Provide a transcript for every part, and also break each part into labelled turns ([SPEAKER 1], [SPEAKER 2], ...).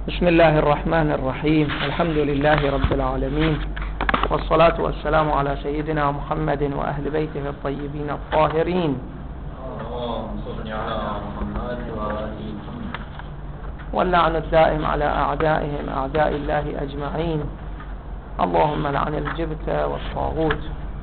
[SPEAKER 1] بسم الله الرحمن الرحيم. الحمد لله رب العالمين، والصلاة والسلام على سيدنا محمد وأهل بيته الطيبين الطاهرين، واللعن الدائم على أعدائهم أعداء الله أجمعين. اللهم لعن الجبت والطاغوت.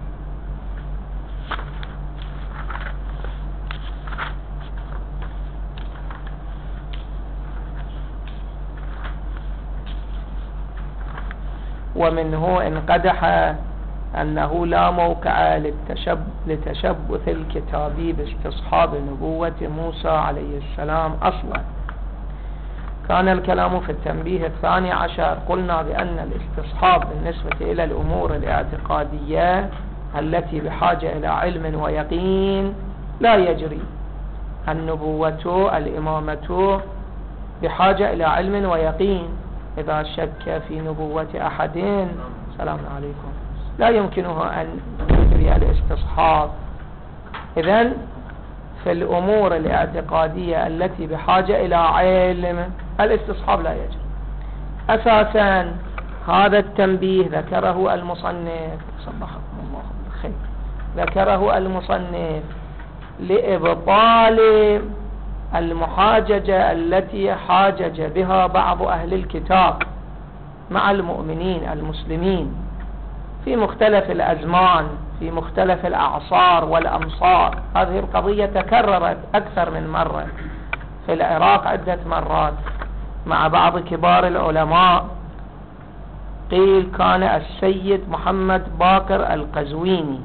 [SPEAKER 1] ومنه انقدح أنه لا موقع لتشبث الكتابي باستصحاب نبوة موسى عليه السلام أصلا. كان الكلام في التنبيه 12. قلنا بأن الاستصحاب بالنسبة إلى الأمور الاعتقادية التي بحاجة إلى علم ويقين لا يجري. النبوة الإمامة بحاجة إلى علم ويقين. إذا شك في نبوة أحد سلام عليكم لا يمكنه أن يجري الاستصحاب. إذن في الأمور الاعتقادية التي بحاجة إلى علم الاستصحاب لا يجري. أساسا هذا التنبيه ذكره المصنف صبحكم الله بالخير، ذكره المصنف لإبطال المحاججة التي حاجج بها بعض أهل الكتاب مع المؤمنين المسلمين في مختلف الأزمان في مختلف الأعصار والأمصار. هذه القضية تكررت أكثر من مرة في العراق عدة مرات مع بعض كبار العلماء. قيل كان السيد محمد باقر القزويني،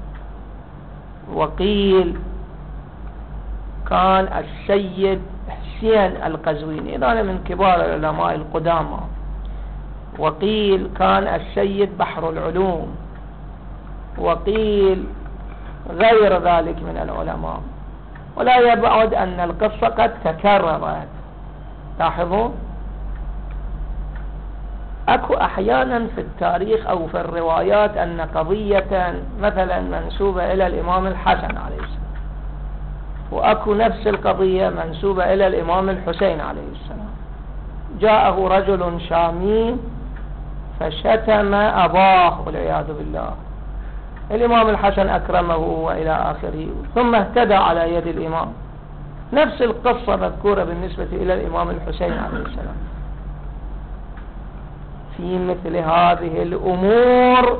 [SPEAKER 1] وقيل كان السيد حسين القزويني، هذا من كبار العلماء القدامى. وقيل كان السيد بحر العلوم، وقيل غير ذلك من العلماء. ولا يبعد أن القصة قد تكررت. لاحظوا أكو أحيانا في التاريخ أو في الروايات أن قضية مثلا منسوبة إلى الإمام الحسن عليه السلام، وأكو نفس القضية منسوبة إلى الإمام الحسين عليه السلام. جاءه رجل شامي فشتم أباه والعياذ بالله. الإمام الحسن أكرمه وإلى آخره، ثم اهتدى على يد الإمام. نفس القصة مذكورة بالنسبة إلى الإمام الحسين عليه السلام. في مثل هذه الأمور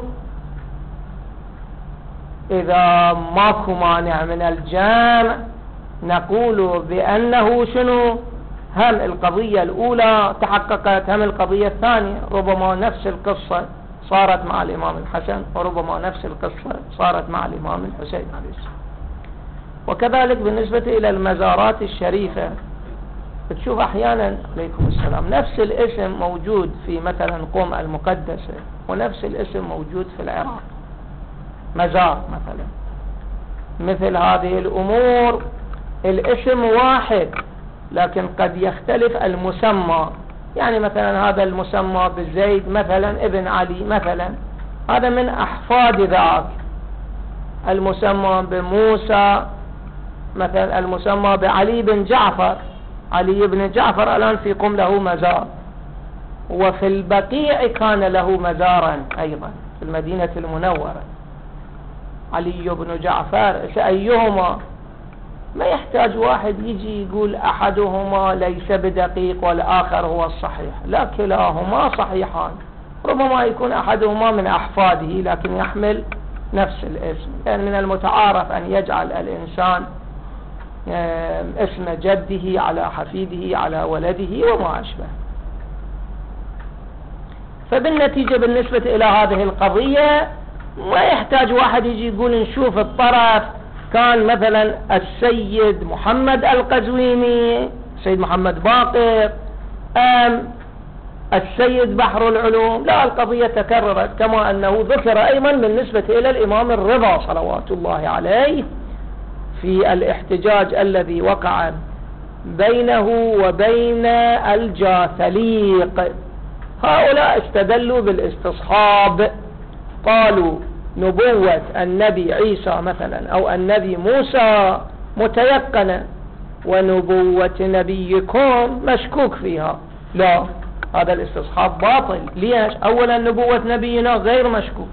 [SPEAKER 1] إذا ماكو مانع من الجمع نقول بأنه شنو؟ هم القضية الأولى تحققت، هم القضية الثانية. ربما نفس القصة صارت مع الإمام الحسن، وربما نفس القصة صارت مع الإمام الحسين عليه السلام. وكذلك بالنسبة إلى المزارات الشريفة بتشوف أحيانا عليكم السلام نفس الاسم موجود في مثلا قم المقدسة، ونفس الاسم موجود في العراق مزار مثلا. مثل هذه الأمور الاسم واحد لكن قد يختلف المسمى. يعني مثلا هذا المسمى بالزيد مثلا ابن علي مثلا، هذا من أحفاد ذاك. المسمى بموسى مثلا، المسمى بعلي بن جعفر، علي بن جعفر الآن في قم له مزار، وفي البقيع كان له مزارا أيضا في المدينة المنورة. علي بن جعفر أيهما؟ ما يحتاج واحد يجي يقول أحدهما ليس بدقيق والآخر هو الصحيح، لا كلاهما صحيحان. ربما يكون أحدهما من أحفاده لكن يحمل نفس الاسم. يعني من المتعارف أن يجعل الإنسان اسم جده على حفيده على ولده وما أشبه. فبالنتيجة بالنسبة إلى هذه القضية ما يحتاج واحد يجي يقول نشوف الطرف كان مثلا السيد محمد القزويني، السيد محمد باقر، السيد بحر العلوم. لا، القضية تكررت. كما أنه ذكر أيضا بالنسبة إلى الإمام الرضا صلوات الله عليه في الاحتجاج الذي وقع بينه وبين الجاثليق. هؤلاء استدلوا بالاستصحاب، قالوا نبوة النبي عيسى مثلا أو النبي موسى متيقنة، ونبوة نبيكم مشكوك فيها. لا، هذا الاستصحاب باطل. ليش؟ أولا نبوة نبينا غير مشكوك،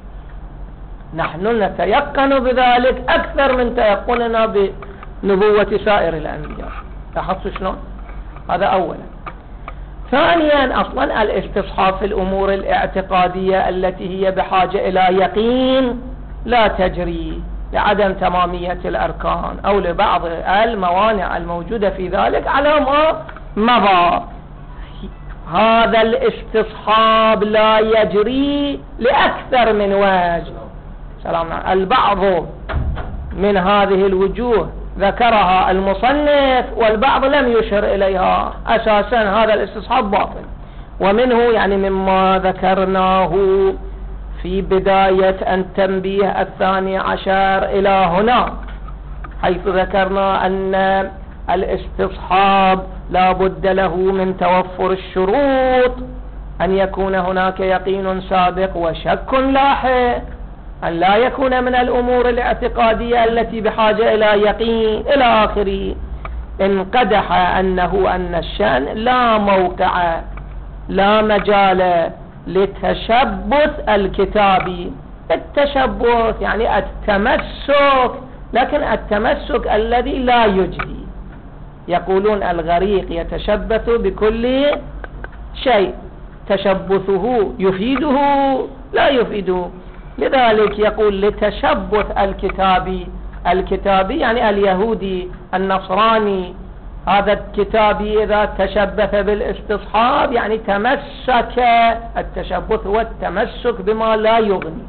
[SPEAKER 1] نحن نتيقن بذلك أكثر من تيقننا بنبوة سائر الأنبياء. لاحظتوا شلون؟ هذا أولا. ثانيا أصلا الاستصحاب في الأمور الاعتقادية التي هي بحاجة إلى يقين لا تجري لعدم تمامية الأركان أو لبعض الموانع الموجودة في ذلك على ما مضى. هذا الاستصحاب لا يجري لأكثر من وجه. البعض من هذه الوجوه ذكرها المصنف والبعض لم يشر إليها. أساسا هذا الاستصحاب باطل، ومنه يعني مما ذكرناه في بداية التنبيه 12 إلى هنا، حيث ذكرنا أن الاستصحاب لا بد له من توفر الشروط، أن يكون هناك يقين سابق وشك لاحق، أن لا يكون من الأمور الاعتقادية التي بحاجة إلى يقين إلى آخره. انقدح أن الشأن لا موقع لا مجال لتشبث الكتابي. التشبث يعني التمسك، لكن التمسك الذي لا يجدي. يقولون الغريق يتشبث بكل شيء، تشبثه يفيده لا يفيده. لذلك يقول لتشبث الكتابي يعني اليهودي النصراني، هذا الكتابي إذا تشبث بالاستصحاب يعني تمسك. التشبث هو التمسك بما لا يغني،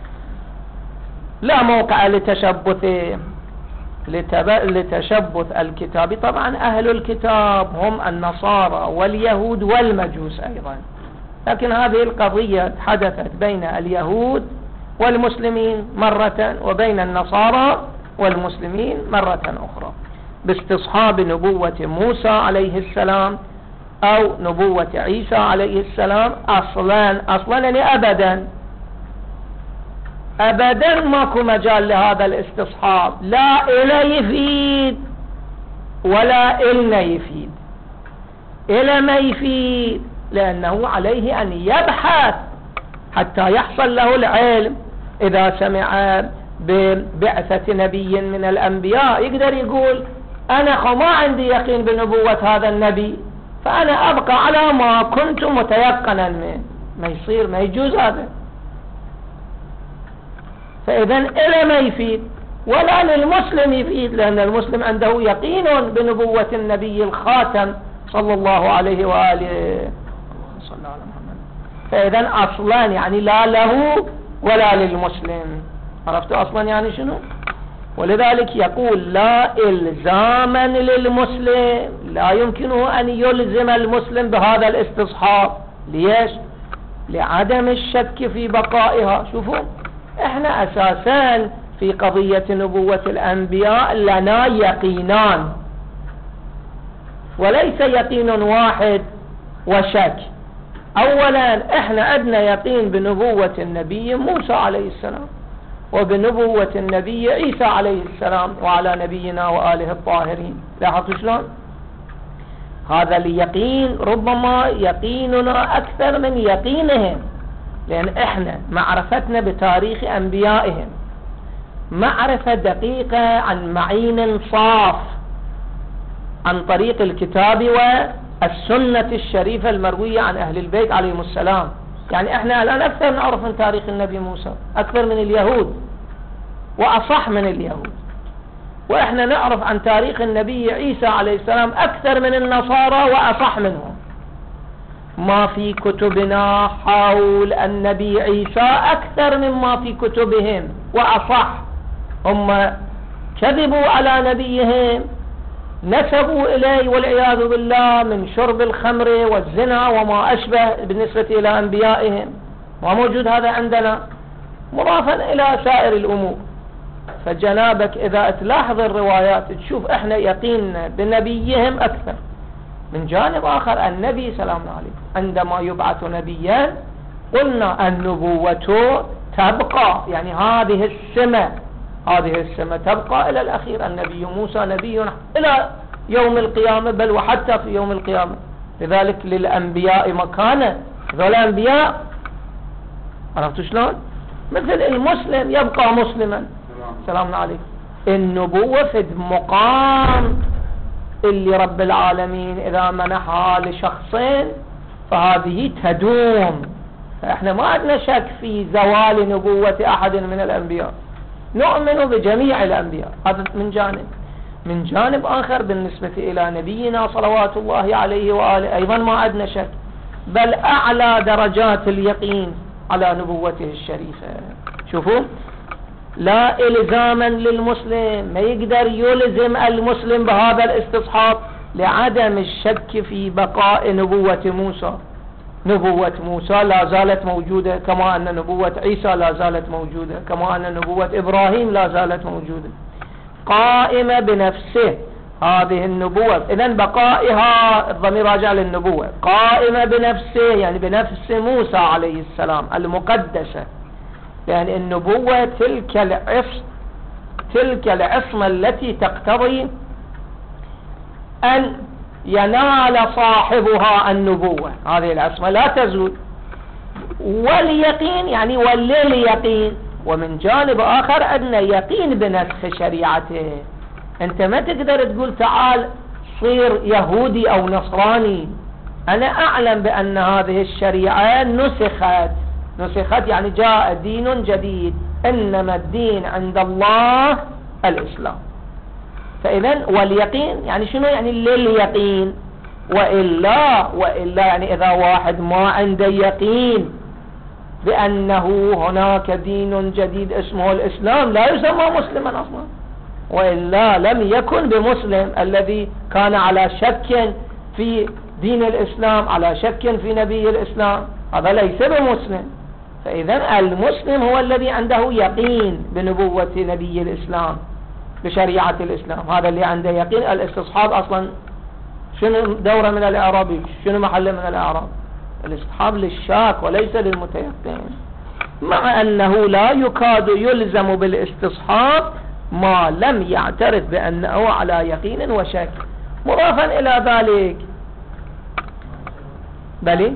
[SPEAKER 1] لا موقع لتشبث الكتابي. طبعا أهل الكتاب هم النصارى واليهود والمجوس أيضا، لكن هذه القضية حدثت بين اليهود والمسلمين مرة وبين النصارى والمسلمين مرة أخرى، باستصحاب نبوة موسى عليه السلام أو نبوة عيسى عليه السلام. أصلا يعني أبدا ماكو مجال لهذا الاستصحاب، لا إلى يفيد ولا إلنا يفيد. إلى ما يفيد لأنه عليه أن يبحث حتى يحصل له العلم. إذا سمع ببعثة نبي من الأنبياء يقدر يقول أنا ما عندي يقين بنبوة هذا النبي، فأنا أبقى على ما كنت متيقنا منه. ما يصير، ما يجوز هذا. فإذا إلى ما يفيد ولا للمسلم يفيد، لأن المسلم عنده يقين بنبوة النبي الخاتم صلى الله عليه وآله صلى على محمد. فإذا أصلا يعني لا له ولا للمسلم. عرفتوا أصلا يعني شنو؟ ولذلك يقول لا إلزاما للمسلم، لا يمكنه أن يلزم المسلم بهذا الاستصحاب. ليش؟ لعدم الشك في بقائها. شوفوا، احنا أساسا في قضية نبوة الأنبياء لنا يقينان، وليس يقين واحد وشك. أولا احنا عندنا يقين بنبوة النبي موسى عليه السلام وبنبوة النبي عيسى عليه السلام وعلى نبينا وآله الطاهرين. لاحظوا شلون؟ هذا اليقين ربما يقيننا أكثر من يقينهم، لأن احنا معرفتنا بتاريخ أنبيائهم معرفة دقيقة عن معين صاف عن طريق الكتاب والسنة الشريفة المروية عن أهل البيت عليهم السلام. يعني احنا الآن أكثر نعرف من تاريخ النبي موسى، أكثر من اليهود وأصح من اليهود. وإحنا نعرف عن تاريخ النبي عيسى عليه السلام أكثر من النصارى وأصح منهم. ما في كتبنا حول النبي عيسى أكثر مما في كتبهم وأصح. هم كذبوا على نبيهم، نسبوا إليه والعياذ بالله من شرب الخمر والزنا وما أشبه بالنسبة إلى أنبيائهم، وموجود هذا عندنا مضافا إلى سائر الأمور. فجنابك إذا تلاحظ الروايات تشوف إحنا يقيننا بنبيهم أكثر. من جانب آخر النبي سلام عليه عندما يبعث نبيا قلنا النبوة تبقى، يعني هذه السمة تبقى إلى الأخير. النبي موسى نبي إلى يوم القيامة، بل وحتى في يوم القيامة لذلك للأنبياء مكانة، هذول أنبياء. عرفتوا شلون؟ مثل المسلم يبقى مسلما. سلام عليكم. النبوة في مقام اللي رب العالمين إذا منحها لشخصين فهذه تدوم. فإحنا ما عندنا شك في زوال نبوة أحد من الأنبياء، نؤمن بجميع الأنبياء. هذا من جانب. من جانب آخر بالنسبة إلى نبينا صلوات الله عليه وآله أيضا ما عندنا شك، بل أعلى درجات اليقين على نبوته الشريفة. شوفوا، لا إلزاما للمسلم، ما يقدر يلزم المسلم بهذا الاستصحاب لعدم الشك في بقاء نبوة موسى. نبوة موسى لا زالت موجودة، كما أن نبوة عيسى لا زالت موجودة، كما أن نبوة إبراهيم لا زالت موجودة قائمة بنفسه. هذه النبوة إذن بقائها، الضمير راجع للنبوة، قائمة بنفسه يعني بنفس موسى عليه السلام المقدسة، لأن النبوة تلك العصمة التي تقتضي أن ينال صاحبها النبوة. هذه العصمة لا تزول. واليقين يعني ولليقين. ومن جانب آخر عندنا يقين بنسخ شريعته. أنت ما تقدر تقول تعال صير يهودي أو نصراني. أنا أعلم بأن هذه الشريعة نسخت يعني جاء دين جديد، إنما الدين عند الله الإسلام. فإذن واليقين يعني شنو؟ يعني لليقين. وإلا يعني إذا واحد ما عنده يقين بأنه هناك دين جديد اسمه الإسلام لا يسمى مسلما أصلا، وإلا لم يكن بمسلم. الذي كان على شك في دين الإسلام، على شك في نبي الإسلام، هذا ليس بمسلم. فإذا المسلم هو الذي عنده يقين بنبوة نبي الإسلام، بشريعة الإسلام. هذا اللي عنده يقين. الاستصحاب أصلا شنو دورة من الإعراب؟ شنو محله من الإعراب؟ الاستصحاب للشاك وليس للمتيقن. مع أنه لا يكاد يلزم بالاستصحاب ما لم يعترف بأنه على يقين وشك. مضافا إلى ذلك بلي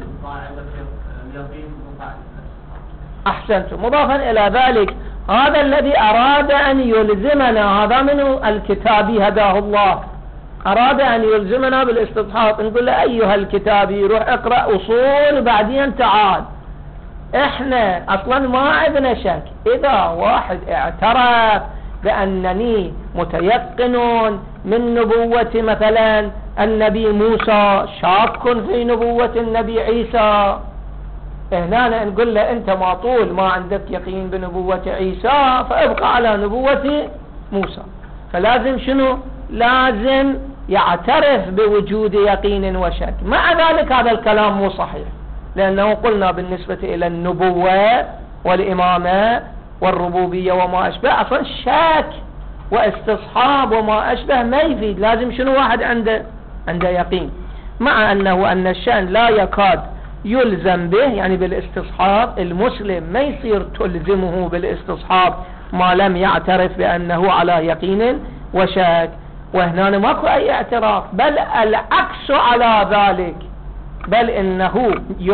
[SPEAKER 1] أحسنتم. مضافا إلى ذلك هذا الذي أراد أن يلزمنا، هذا من الكتابي هداه الله، أراد أن يلزمنا بالاستصحاب. نقول له أيها الكتابي روح اقرأ أصول بعدين تعال. إحنا أصلا ما عندنا شك. إذا واحد اعترف بأنني متيقن من نبوة مثلا النبي موسى، شاك في نبوة النبي عيسى، هنا نقول له أنت ما طول ما عندك يقين بنبوة عيسى فابقى على نبوة موسى. فلازم شنو؟ لازم يعترف بوجود يقين وشك. مع ذلك هذا الكلام مو صحيح، لأنه قلنا بالنسبة إلى النبوة والإمامة والربوبية وما أشبه أصلا شك واستصحاب وما أشبه ما يفيد. لازم شنو؟ واحد عنده يقين. مع أن الشأن لا يكاد يلزم به يعني بالاستصحاب. المسلم ما يصير تلزمه بالاستصحاب ما لم يعترف بأنه على يقين وشك. وهنا ماكو أي اعتراف، بل العكس على ذلك، بل إنه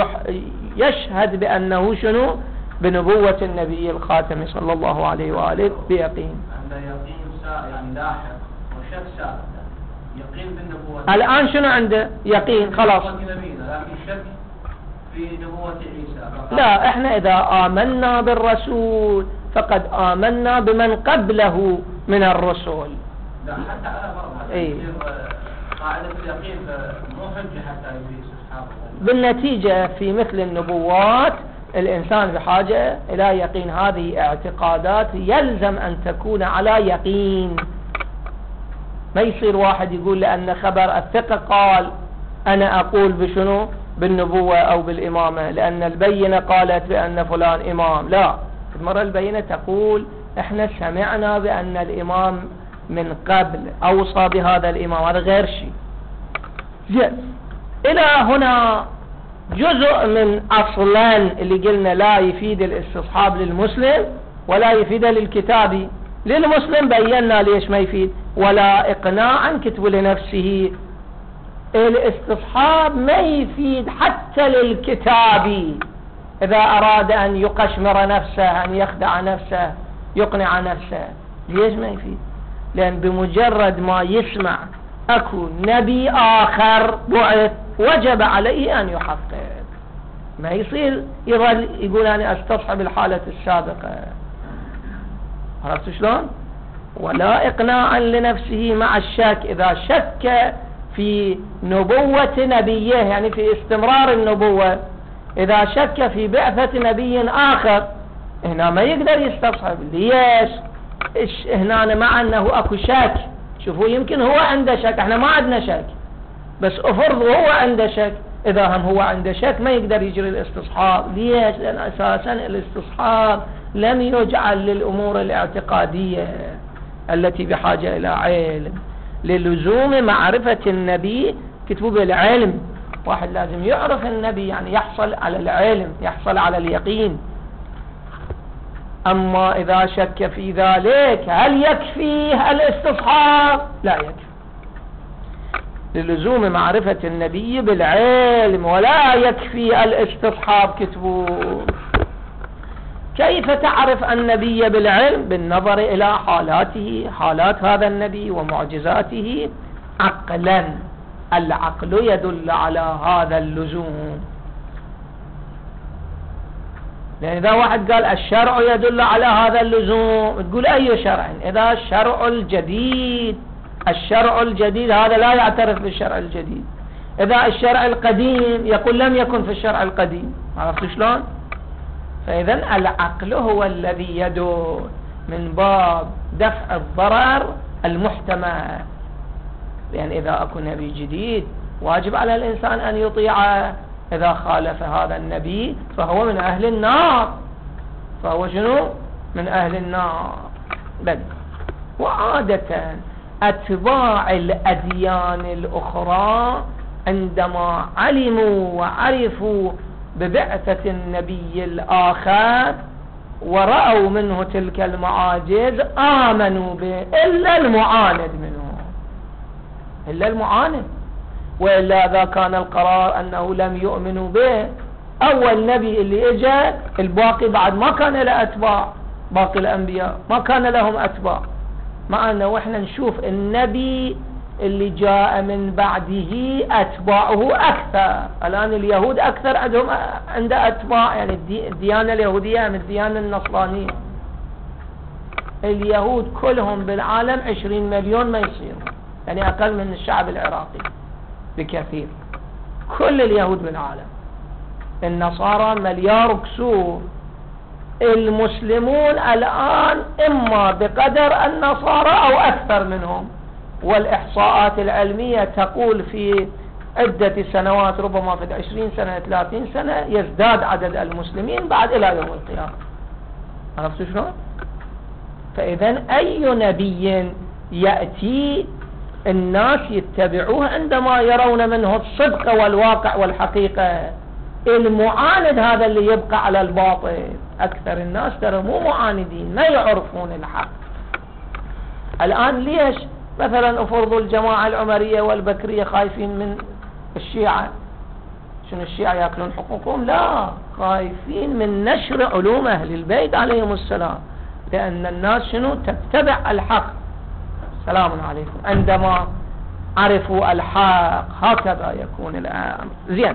[SPEAKER 1] يشهد بأنه شنو؟ بنبوة النبي الخاتم صلى الله عليه وآله بيقين.
[SPEAKER 2] عنده يقين يعني لاحق وشك سابق. يقين بالنبوة
[SPEAKER 1] الآن شنو عنده؟ يقين خلاص.
[SPEAKER 2] لكن شك في نبوة عيسى.
[SPEAKER 1] لا، احنا إذا آمنا بالرسول فقد آمنا بمن قبله من الرسل.
[SPEAKER 2] لا حتى على فرض قاعدة اليقين مو حجة حتى يجلس أصحابه.
[SPEAKER 1] بالنتيجة في مثل النبوات الإنسان بحاجة إلى يقين. هذه اعتقادات يلزم أن تكون على يقين. ما يصير واحد يقول لأن خبر الثقة قال أنا أقول بشنو؟ بالنبوة أو بالإمامة، لأن البينة قالت بأن فلان إمام. لا، مرة البينة تقول احنا سمعنا بأن الإمام من قبل أوصى بهذا الإمام، هذا غير شيء. إلى هنا جزء من أصلا اللي قلنا لا يفيد الاستصحاب للمسلم ولا يفيد للكتابي. للمسلم بينا ليش ما يفيد، ولا إقناعا كتب لنفسه الاستصحاب ما يفيد حتى للكتابي إذا أراد أن يقشمر نفسه، أن يخدع نفسه، يقنع نفسه. ليش ما يفيد؟ لأن بمجرد ما يسمع أكو نبي آخر بعث وجب عليه أن يحقق. ما يصير يظل يقول أنا أستصحب الحالة السابقة. عرفت شلون؟ ولا إقناعا لنفسه مع الشك. إذا شك في نبوة نبيه، يعني في استمرار النبوة، إذا شك في بعثة نبي آخر، هنا ما يقدر يستصحب. ليش؟ هنا مع أنه أكو شك. شوفوا يمكن هو عنده شك، احنا ما عندنا شك، بس أفرض هو عنده شك. إذا هم هو عنده شك ما يقدر يجري الاستصحاب. ليش؟ لأن أساسا الاستصحاب لم يجعل للأمور الاعتقادية التي بحاجة إلى علم. للزوم معرفة النبي كتبوا بالعلم. واحد لازم يعرف النبي، يعني يحصل على العلم، يحصل على اليقين. أما إذا شك في ذلك هل يكفيه الاستصحاب؟ لا يكفي. للزوم معرفة النبي بالعلم ولا يكفي الاستصحاب. كتبوا كيف تعرف النبي بالعلم؟ بالنظر إلى حالاته، حالات هذا النبي ومعجزاته عقلا. العقل يدل على هذا اللزوم. لأن إذا واحد قال الشرع يدل على هذا اللزوم، تقول أي شرع؟ إذا الشرع الجديد، الشرع الجديد هذا لا يعترف بالشرع الجديد. إذا الشرع القديم يقول لم يكن في الشرع القديم. عرفت شلون؟ فإذا العقل هو الذي يدور من باب دفع الضرر المحتمل. لأن إذا أكون نبي جديد واجب على الإنسان أن يطيعه. إذا خالف هذا النبي فهو من أهل النار. فهو شنو؟ من أهل النار. بل وعادة أتباع الأديان الأخرى عندما علموا وعرفوا ببعثة النبي الآخر ورأوا منه تلك المعاجز آمنوا به، إلا المعاند منه، إلا المعاند. وإلا إذا كان القرار أنه لم يؤمنوا به، أول نبي اللي إجا الباقي بعد ما كان له أتباع، باقي الأنبياء ما كان لهم أتباع. مع أنه إحنا نشوف النبي اللي جاء من بعده أتباعه أكثر. الآن اليهود أكثر عندهم عنده أتباع، يعني الديانة اليهودية من الديانة النصرانية. اليهود كلهم بالعالم 20 مليون ما يصيرون، يعني أقل من الشعب العراقي بكثير. كل اليهود بالعالم. النصارى مليار كسور. المسلمون الآن إما بقدر النصارى أو أكثر منهم. والإحصاءات العلمية تقول في عدة سنوات، ربما في 20 سنة 30 سنة، يزداد عدد المسلمين بعد إلى يوم القيامة. عرفتوا شلون؟ فإذا أي نبي يأتي الناس يتبعوه عندما يرون منه الصدق والواقع والحقيقة. المعاند هذا اللي يبقى على الباطل. أكثر الناس ترى مو معاندين، ما يعرفون الحق. الآن ليش مثلا أفرضوا الجماعة العمرية والبكرية خايفين من الشيعة؟ شنو الشيعة يأكلون حقوقهم؟ لا، خايفين من نشر علوم أهل البيت عليهم السلام. لأن الناس شنو تتبع الحق. سلام عليكم. عندما عرفوا الحق هكذا يكون الأمر. زين.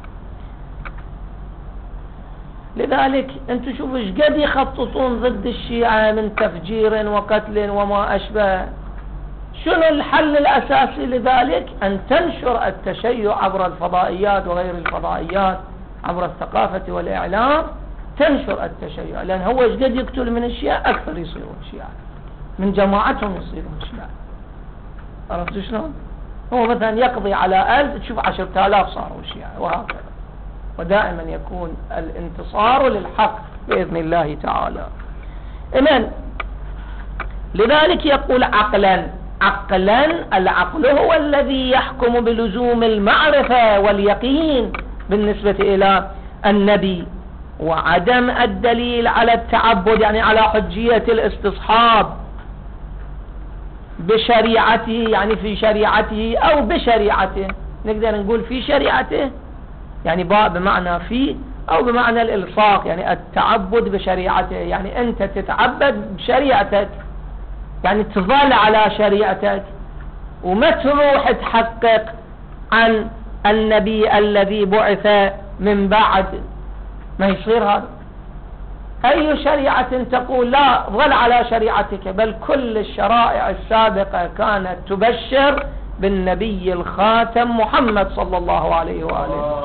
[SPEAKER 1] لذلك انتم شوفوا ايش قد يخططون ضد الشيعة من تفجير وقتل وما أشبه. شنو الحل الأساسي لذلك؟ أن تنشر التشيع عبر الفضائيات وغير الفضائيات، عبر الثقافة والإعلام. تنشر التشيع، لأن هو ايش قد يقتل من الشيعة أكثر يصيرون الشيعة، من جماعتهم يصيرون الشيعة. عرفتوا شلون؟ هو مثلا يقضي على 1000 تشوف 10,000 صاروا الشيعة، وهكذا. ودائما يكون الانتصار للحق بإذن الله تعالى. إذن لذلك يقول عقلا. عقلا، العقل هو الذي يحكم بلزوم المعرفة واليقين بالنسبة إلى النبي، وعدم الدليل على التعبد، يعني على حجية الاستصحاب بشريعته، يعني في شريعته أو بشريعته. نقدر نقول في شريعته، يعني باء بمعنى في، أو بمعنى الإلصاق، يعني التعبد بشريعته، يعني أنت تتعبد بشريعتك، يعني تظل على شريعتك وما تروح تحقق عن النبي الذي بعث من بعد. ما يصير هذا. أي شريعة تقول لا ظل على شريعتك، بل كل الشرائع السابقة كانت تبشر بالنبي الخاتم محمد صلى الله عليه وآله.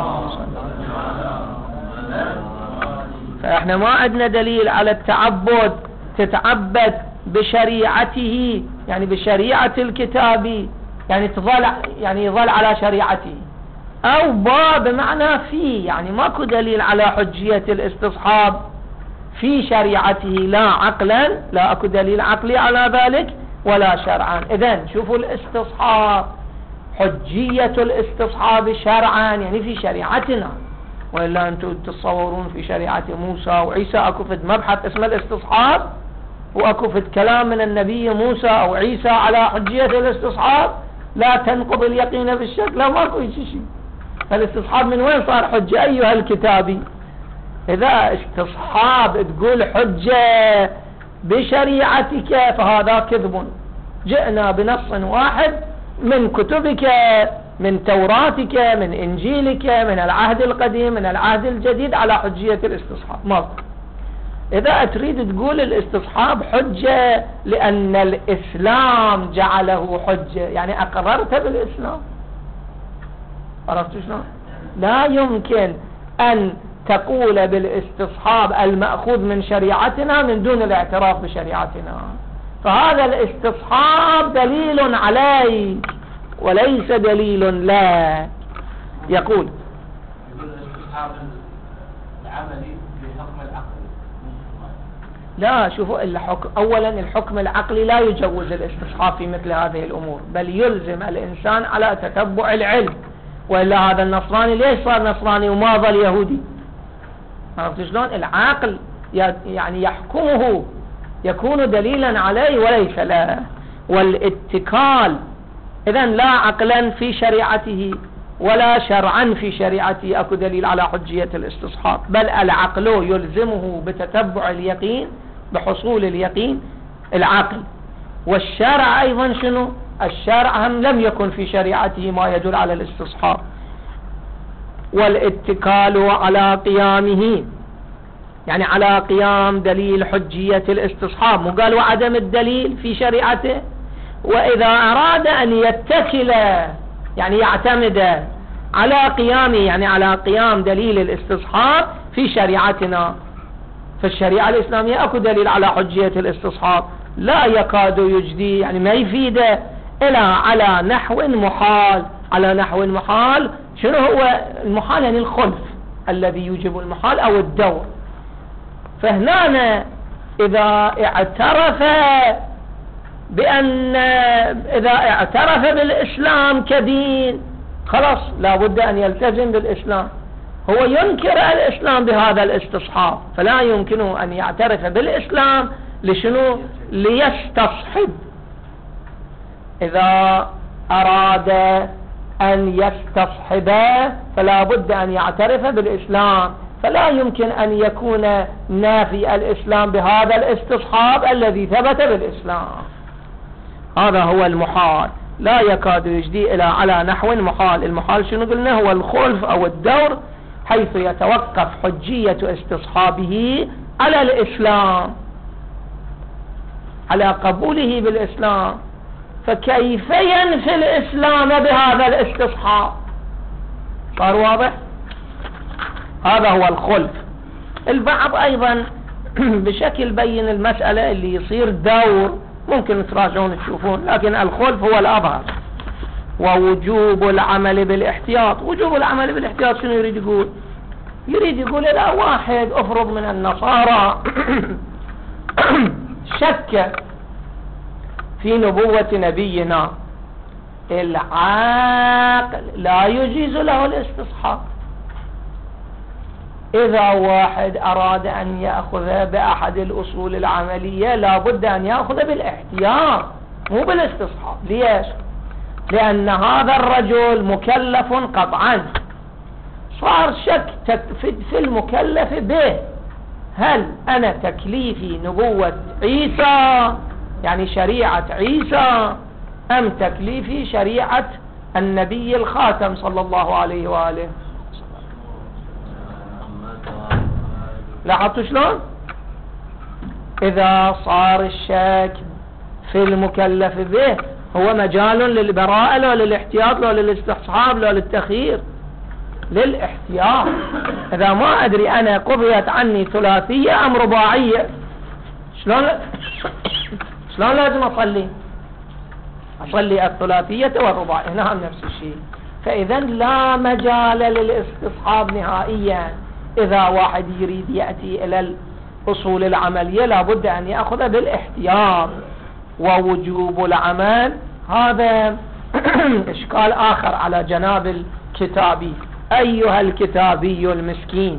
[SPEAKER 1] فإحنا ما عندنا دليل على التعبد، تتعبد بشريعته، يعني بشريعة الكتاب، يعني يظل على شريعته، أو بمعنى فيه، يعني ماكو دليل على حجية الاستصحاب في شريعته، لا عقلا، لا أكو دليل عقلي على ذلك ولا شرعا. إذن شوفوا الاستصحاب، حجية الاستصحاب شرعا يعني في شريعتنا، وإلا أنتم تتصورون في شريعة موسى وعيسى أكو فد مبحث اسمه الاستصحاب، وأكو فد كلام من النبي موسى أو عيسى على حجية الاستصحاب لا تنقض اليقين بالشك؟ لا، ماكو شيء. فالاستصحاب من وين صار حجة أيها الكتابي؟ إذا استصحاب تقول حجة بشريعتك فهذا كذب. جئنا بنص واحد من كتبك، من توراتك، من إنجيلك، من العهد القديم، من العهد الجديد، على حجية الاستصحاب. ماذا إذا تريد تقول الاستصحاب حجة لأن الإسلام جعله حجة، يعني أقررت بالإسلام. عرفت شلون؟ لا يمكن أن تقول بالاستصحاب المأخوذ من شريعتنا من دون الاعتراف بشريعتنا. فهذا الاستصحاب دليل عليك وليس دليل لا. يقول
[SPEAKER 2] الاستصحاب العملي بحكم العقل.
[SPEAKER 1] لا، شوفوا الحكم، أولا الحكم العقلي لا يجوز الاستصحاب في مثل هذه الأمور، بل يلزم الإنسان على تتبع العلم، وإلا هذا النصراني ليش صار نصراني وما ظل يهودي؟ عرفت شلون؟ العقل يعني يحكمه، يكون دليلا عليه وليس لا. والاتكال إذن لا عقلا في شريعته ولا شرعا في شريعته أكو دليل على حجية الاستصحاب، بل العقل يلزمه بتتبع اليقين، بحصول اليقين العقل. والشرع أيضا شنو؟ الشرع هم لم يكن في شريعته ما يدل على الاستصحاب. والاتكال على قيامه، يعني على قيام دليل حجية الاستصحاب، مو قال وعدم الدليل في شريعته. وإذا أراد أن يتكل يعني يعتمد على قيامه، يعني على قيام دليل الاستصحاب في شريعتنا، في الشريعة الإسلامية أكو دليل على حجية الاستصحاب لا يكاد يجدي، يعني ما يفيده إلا على نحو محال. على نحو محال، شنو هو المحال؟ يعني الخلف الذي يوجب المحال أو الدور. فهنا إذا اعترف بالإسلام كدين، خلاص لا بد أن يلتزم بالإسلام. هو ينكر الإسلام بهذا الاستصحاب، فلا يمكنه أن يعترف بالإسلام. لشنو؟ ليستصحب. إذا أراد أن يستصحب فلا بد أن يعترف بالإسلام، فلا يمكن أن يكون نافي الإسلام بهذا الاستصحاب الذي ثبت بالإسلام. هذا هو المحال، لا يكاد يجدي إلى على نحو محال. المحال شنو قلنا؟ هو الخلف أو الدور، حيث يتوقف حجية استصحابه على الإسلام، على قبوله بالإسلام. فكيف ينفي الإسلام بهذا الاستصحاب؟ صار واضح؟ هذا هو الخلف. البعض أيضا بشكل بين المسألة اللي يصير دور، ممكن تراجعون تشوفون، لكن الخلف هو الأظهر. ووجوب العمل بالاحتياط. وجوب العمل بالاحتياط شنو يريد يقول؟ يريد يقول لا، واحد افرض من النصارى شك في نبوة نبينا، العاقل لا يجيز له الاستصحاب. إذا واحد أراد أن يأخذ بأحد الأصول العملية لا بد أن يأخذ بالاحتياط مو بالاستصحاب. ليش؟ لأن هذا الرجل مكلف قطعا. صار شك في المكلف به، هل أنا تكليفي نبوة عيسى يعني شريعة عيسى، أم تكليفي شريعة النبي الخاتم صلى الله عليه وآله؟ لاحظتوا شلون؟ إذا صار الشك في المكلف به هو مجال للبراءة لو للاحتياط لو للاستصحاب لو للتخيير. للاحتياط. إذا ما أدري أنا قضيت عني ثلاثية أم رباعية، شلون لازم أصلي الثلاثية والرباعية؟ نعم نفس الشيء. فإذا لا مجال للاستصحاب نهائيا. إذا واحد يريد يأتي إلى الأصول العملية لابد أن يأخذ بالاحتياط. ووجوب العمل هذا إشكال آخر على جناب الكتابي. أيها الكتابي المسكين،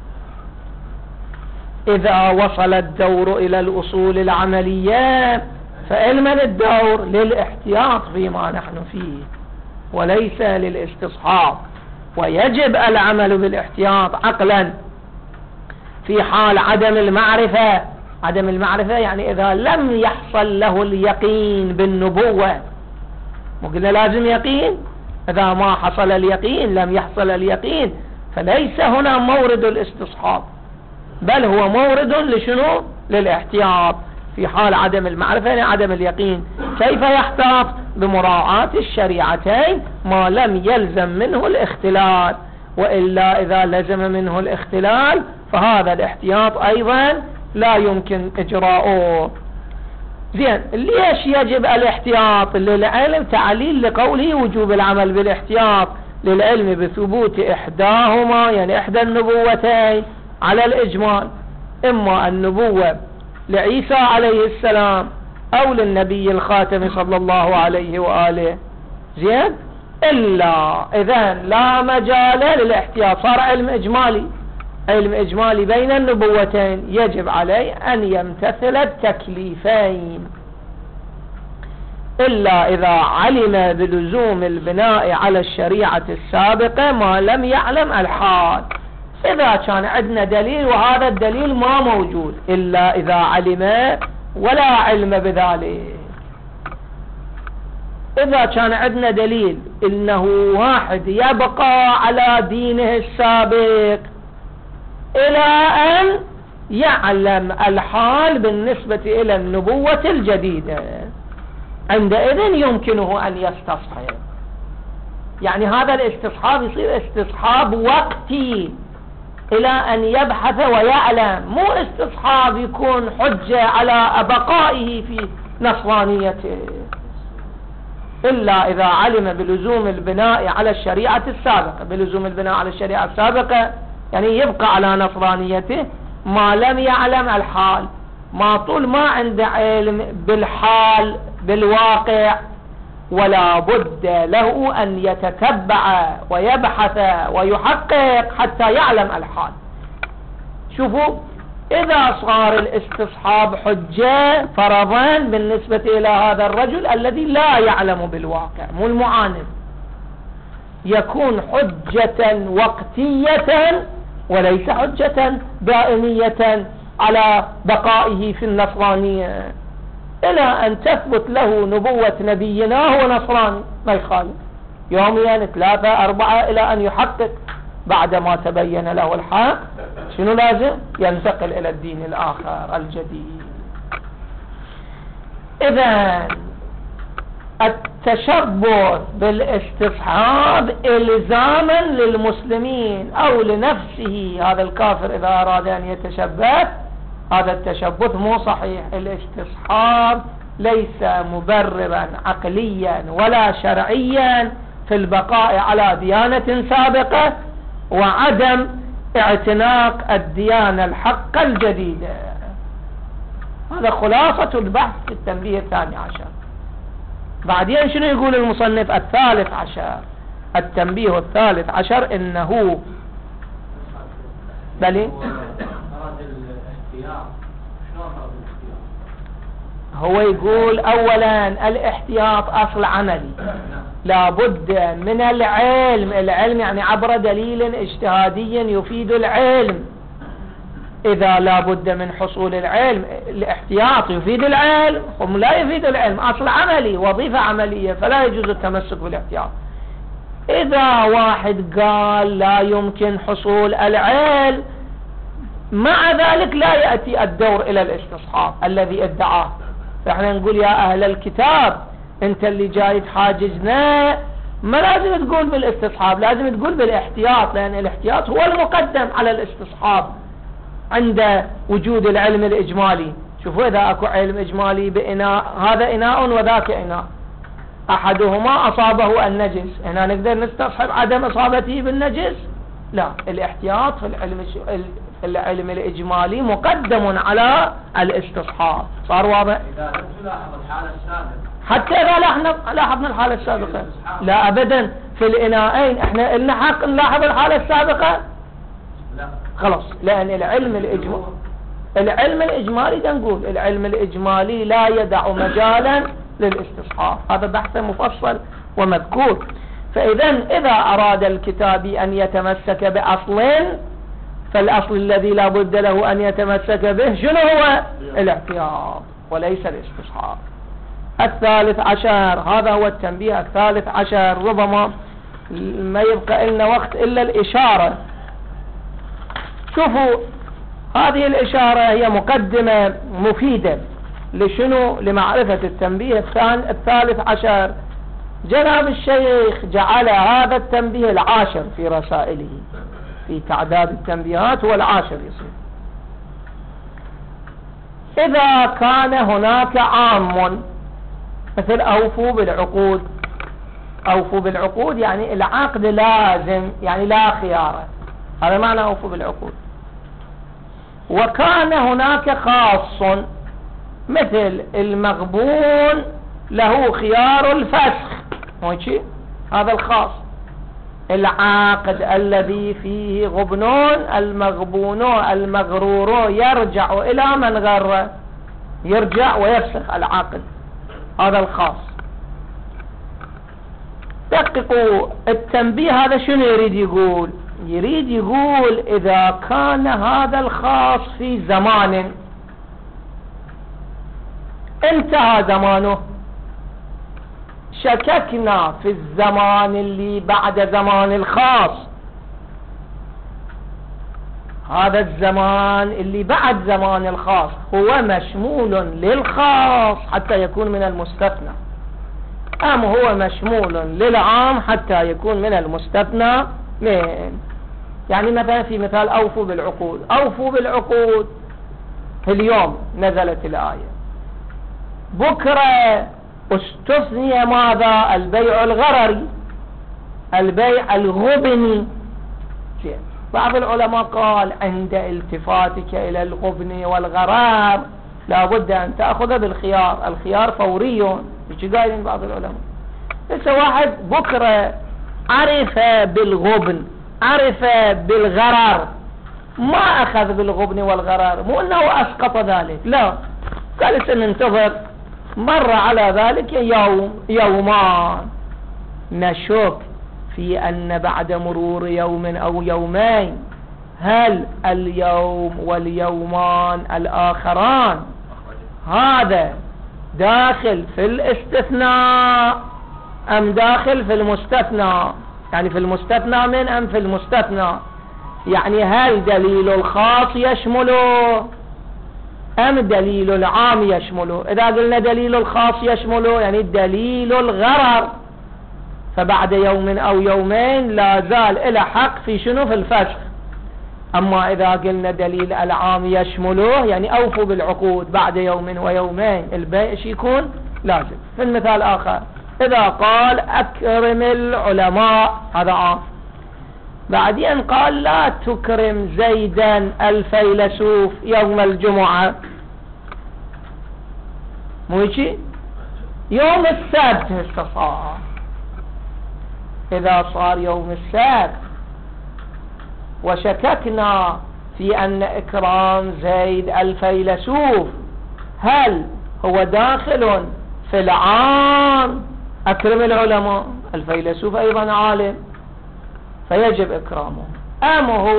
[SPEAKER 1] إذا وصل الدور إلى الأصول العملية فإلمن الدور للاحتياط فيما نحن فيه وليس للاستصحاب، ويجب العمل بالاحتياط عقلا في حال عدم المعرفة. عدم المعرفة يعني إذا لم يحصل له اليقين بالنبوة. مو قلنا لازم يقين؟ إذا ما حصل اليقين لم يحصل اليقين فليس هنا مورد الاستصحاب، بل هو مورد لشنو؟ للاحتياط في حال عدم المعرفة يعني عدم اليقين. كيف يحتاط؟ بمراعاة الشريعتين ما لم يلزم منه الاختلال، وإلا إذا لزم منه الاختلال فهذا الاحتياط أيضا لا يمكن إجراؤه. زين، ليش يجب الاحتياط؟ للعلم تعليل لقوله وجوب العمل بالاحتياط للعلم بثبوت إحداهما يعني إحدى النبوتين على الإجمال، إما النبوة لعيسى عليه السلام أو للنبي الخاتم صلى الله عليه وآله. زين، إلا إذا لا مجال للاحتياط، صار علم إجمالي. علم إجمالي بين النبوتين يجب عليه أن يمتثل التكليفين، إلا إذا علم بلزوم البناء على الشريعة السابقة ما لم يعلم الحال. إذا كان عندنا دليل وهذا الدليل ما موجود، إلا إذا علم ولا علم بذلك. إذا كان عندنا دليل إنه واحد يبقى على دينه السابق إلى أن يعلم الحال بالنسبة إلى النبوة الجديدة، عندئذ يمكنه أن يستصحب. يعني هذا الاستصحاب يصير استصحاب وقتي إلى أن يبحث ويعلم، مو استصحاب يكون حجة على بقائه في نصرانيته. إلا إذا علم بلزوم البناء على الشريعة السابقة. بلزوم البناء على الشريعة السابقة يعني يبقى على نصرانيته ما لم يعلم الحال. ما طول ما عنده علم بالحال بالواقع ولا بد له أن يتتبع ويبحث ويحقق حتى يعلم الحال. شوفوا، إذا صار الاستصحاب حجة فرضا بالنسبة إلى هذا الرجل الذي لا يعلم بالواقع مو المعاند، يكون حجة وقتية وليس حجة دائمية على بقائه في النصرانية، إلى أن تثبت له نبوة نبينا هو نصراني ما يخالف يوميا 3 4 إلى أن يحقق. بعدما تبين له الحق شنو لازم؟ ينتقل إلى الدين الآخر الجديد. إذن التشبث بالاستصحاب إلزاما للمسلمين أو لنفسه، هذا الكافر إذا أراد أن يتشبث هذا التشبث مو صحيح. الاستصحاب ليس مبررا عقليا ولا شرعيا في البقاء على ديانة سابقة وعدم اعتناق الديانة الحق الجديدة. هذا خلاصة البحث في التنبيه 12. بعدين شنو يقول المصنف؟ 13 التنبيه 13 إنه بلي هو يقول أولا الاحتياط أصل عملي، لابد من العلم يعني عبر دليل اجتهادي يفيد العلم. إذا لابد من حصول العلم، الاحتياط يفيد العلم، هم لا يفيد العلم، أصل عملي، وظيفة عملية، فلا يجوز التمسك بالاحتياط. إذا واحد قال لا يمكن حصول العلم، مع ذلك لا يأتي الدور إلى الاستصحاب الذي ادعاه. فإحنا نقول يا أهل الكتاب، أنت اللي جاي تحاجزنا، ما لازم تقول بالاستصحاب، لازم تقول بالاحتياط، لأن الاحتياط هو المقدم على الاستصحاب عند وجود العلم الإجمالي. شوفوا إذا أكو علم إجمالي بإناء، هذا إناء وذاك إناء، أحدهما أصابه النجس، هنا نقدر نستصحب عدم إصابته بالنجس؟ لا، الاحتياط في العلم الإجمالي مقدم على الاستصحاب. صار واضح؟
[SPEAKER 2] إذا لم تلاحظ الحالة السابقة،
[SPEAKER 1] حتى إذا لاحظنا الحالة السابقة، لا أبدا، في الإناءين إحنا لنا حق نلاحظ الحالة السابقة؟
[SPEAKER 2] لا
[SPEAKER 1] خلاص، لأن العلم الإجمالي نقول العلم الإجمالي لا يدع مجالا للاستصحاب، هذا بحث مفصل ومذكور. إذا أراد الكتابي أن يتمسك بأصل، فالأصل الذي لا بد له أن يتمسك به شنو هو؟ الاحتياط وليس الاستصحاب. الثالث عشر، هذا هو التنبيه الثالث عشر، ربما ما يبقى لنا وقت إلا الإشارة. شوفوا هذه الإشارة هي مقدمة مفيدة لشنو؟ لمعرفة التنبيه الثالث عشر. جناب الشيخ جعل هذا التنبيه العاشر في رسائله، في تعداد التنبيهات هو العاشر يصير. إذا كان هناك عام مثل أوفوا بالعقود، أوفوا بالعقود يعني العقد لازم، يعني لا خيار، هذا معنى أوفوا بالعقود. وكان هناك خاص مثل المغبون له خيار الفسخ، ماشي، هذا الخاص. العاقد الذي فيه غبنون، المغبون المغرور يرجع إلى من غره، يرجع ويفسخ العاقد، هذا الخاص. دققوا التنبيه هذا شنو يريد يقول؟ يريد يقول إذا كان هذا الخاص في زمان انتهى زمانه، شككنا في الزمان اللي بعد زمان الخاص، هذا الزمان اللي بعد زمان الخاص هو مشمول للخاص حتى يكون من المستثنى، أم هو مشمول للعام حتى يكون من المستثنى من؟ يعني مثلا في مثال أوفوا بالعقود، أوفوا بالعقود اليوم نزلت الآية، بكرة استثني ماذا؟ البيع الغرري، البيع الغبني. بعض العلماء قال عند التفاتك إلى الغبن والغرار لابد أن تأخذ بالخيار، الخيار فوري، مش قايلين بعض العلماء. لسه واحد بكرة عرف بالغبن، عرف بالغرر، ما أخذ بالغبن والغرر، مو أنه أسقط ذلك، لا، قال سننتظر، مر على ذلك يومان، نشك في أن بعد مرور يوم أو يومين هل اليوم واليومان الآخران هذا داخل في الاستثناء أم داخل في المستثنى؟ يعني في المستثنى من أم في المستثنى؟ يعني هل دليل الخاص يشمله أم دليل العام يشمله؟ إذا قلنا دليل الخاص يشمله يعني دليل الغرر، فبعد يوم أو يومين لا زال إلى حق في شنو؟ في الفسخ. أما إذا قلنا دليل العام يشمله يعني أوفوا بالعقود بعد يوم ويومين البيع يكون لازم. في المثال آخر إذا قال أكرم العلماء، هذا عام، بعدين قال لا تكرم زيدا الفيلسوف يوم الجمعة، مو يجي يوم السبت استصار. إذا صار يوم السبت وشككنا في أن إكرام زيد الفيلسوف هل هو داخل في العام أكرم العلماء، الفيلسوف أيضا عالم فيجب إكرامه. أم هو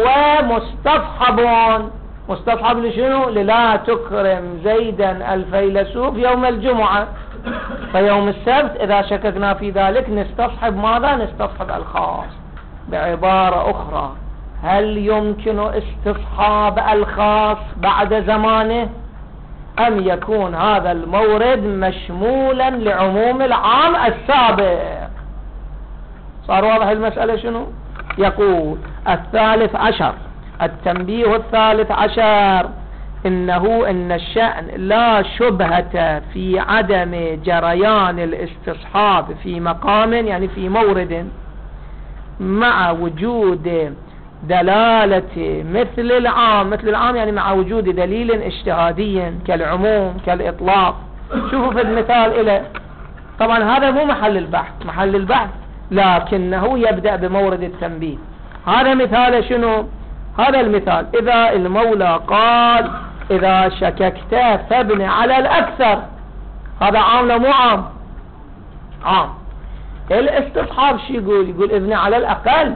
[SPEAKER 1] مستصحب لشنو؟ للا تكرم زيدا الفيلسوف يوم الجمعة، فيوم السبت إذا شككنا في ذلك نستصحب ماذا؟ نستصحب الخاص. بعبارة أخرى، هل يمكن استصحاب الخاص بعد زمانه، أم يكون هذا المورد مشمولا لعموم العام السابق؟ صار واضح المسألة شنو؟ يقول 13 التنبيه 13 إن الشأن لا شبهة في عدم جريان الاستصحاب في مقام، يعني في مورد، مع وجود دلالة مثل العام يعني مع وجود دليل اجتهادي كالعموم كالإطلاق. شوفوا في المثال إليه، طبعا هذا مو محل البحث لكنه يبدأ بمورد التنبيه. هذا مثال شنو؟ هذا المثال إذا المولى قال إذا شككت فابن على الأكثر، هذا عام لا مو عام. الاستصحاب شو يقول ابن على الأقل.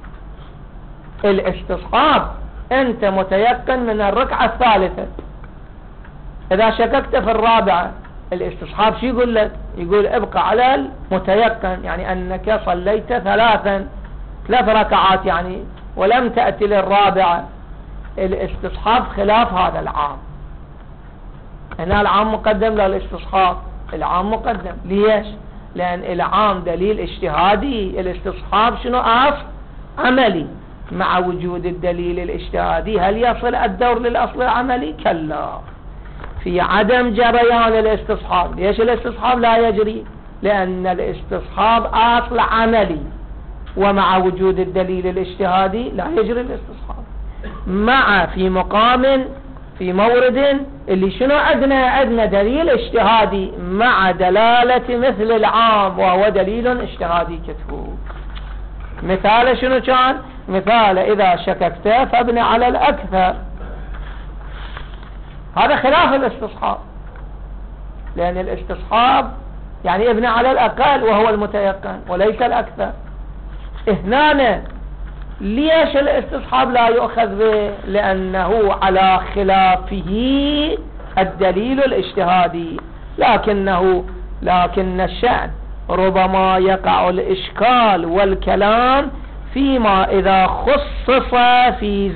[SPEAKER 1] الاستصحاب أنت متيقن من الركعة الثالثة، إذا شككت في الرابعة الاستصحاب شو يقول لك؟ يقول ابقى على المتيقن، يعني أنك صليت 3 ركعات يعني ولم تأتي للرابعة. الاستصحاب خلاف هذا العام. هنا العام مقدم للاستصحاب، العام مقدم. ليش؟ لأن العام دليل اجتهادي، الاستصحاب شنو؟ أصل عملي. مع وجود الدليل الاجتهادي هل يصل الدور للأصل العملي؟ كلا، في عدم جريان الاستصحاب. ليش الاستصحاب لا يجري؟ لأن الاستصحاب أصل عملي، ومع وجود الدليل الاجتهادي لا يجري الاستصحاب. مع في مورد اللي شنو عندنا دليل اجتهادي مع دلالة مثل العام وهو دليل اجتهادي كتبوه. مثال شنو كان؟ مثال إذا شككت فابن على الأكثر، هذا خلاف الاستصحاب، لأن الاستصحاب يعني ابن على الأقل وهو المتيقن وليس الأكثر. هنا ليش الاستصحاب لا يؤخذ به؟ لأنه على خلافه الدليل الاجتهادي. لكن الشأن ربما يقع الإشكال والكلام فيما إذا خصص في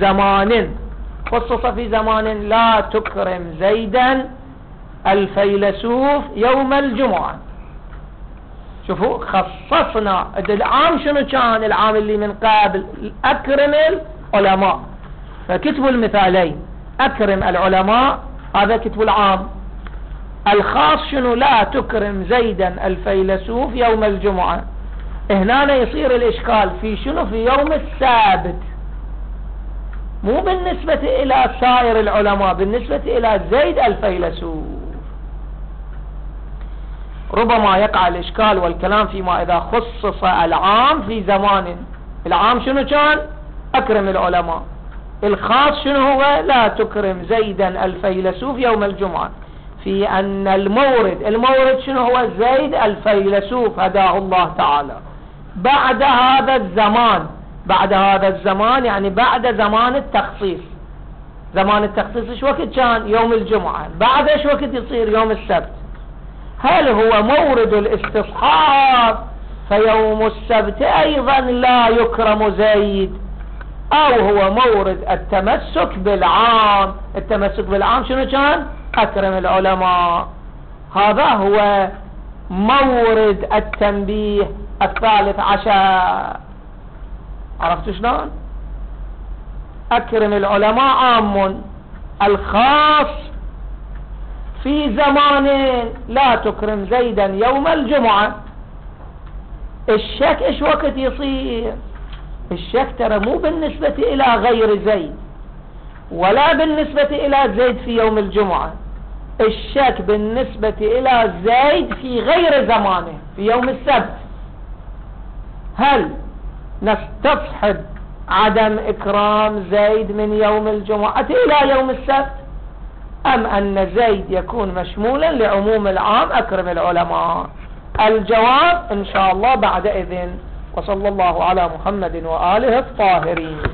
[SPEAKER 1] زمان لا تكرم زيدا الفيلسوف يوم الجمعة. شوفوا خصصنا العام شنو كان؟ العام اللي من قبل أكرم العلماء، فكتبوا المثالين أكرم العلماء، هذا كتبوا العام. الخاص شنو؟ لا تكرم زيدا الفيلسوف يوم الجمعة. هنا يصير الإشكال في شنو؟ في يوم السبت، مو بالنسبة إلى سائر العلماء، بالنسبة إلى زيد الفيلسوف. ربما يقع الإشكال والكلام فيما إذا خصص العام في زمان. العام شنو كان؟ أكرم العلماء. الخاص شنو هو؟ لا تكرم زيدا الفيلسوف يوم الجمعة. في أن المورد شنو هو؟ زيد الفيلسوف هداه الله تعالى بعد هذا الزمان يعني بعد زمان التخصيص. زمان التخصيص ايش وقت كان؟ يوم الجمعة. بعد ايش وقت يصير؟ يوم السبت. هل هو مورد الاستصحاب فيوم السبت أيضا لا يكرم زيد، أو هو مورد التمسك بالعام؟ التمسك بالعام شنو كان؟ أكرم العلماء. هذا هو مورد التنبيه 13. عرفتوا شلون؟ أكرم العلماء عام، الخاص في زمان لا تكرم زيدا يوم الجمعة. الشك ايش وقت يصير؟ الشك ترى مو بالنسبة إلى غير زيد ولا بالنسبة إلى زيد في يوم الجمعة، الشك بالنسبة إلى زيد في غير زمانه في يوم السبت. هل نستصحب عدم إكرام زيد من يوم الجمعة إلى يوم السبت، أم أن زيد يكون مشمولا لعموم العام أكرم العلماء؟ الجواب إن شاء الله بعد إذن. وصلى الله على محمد وآله الطاهرين.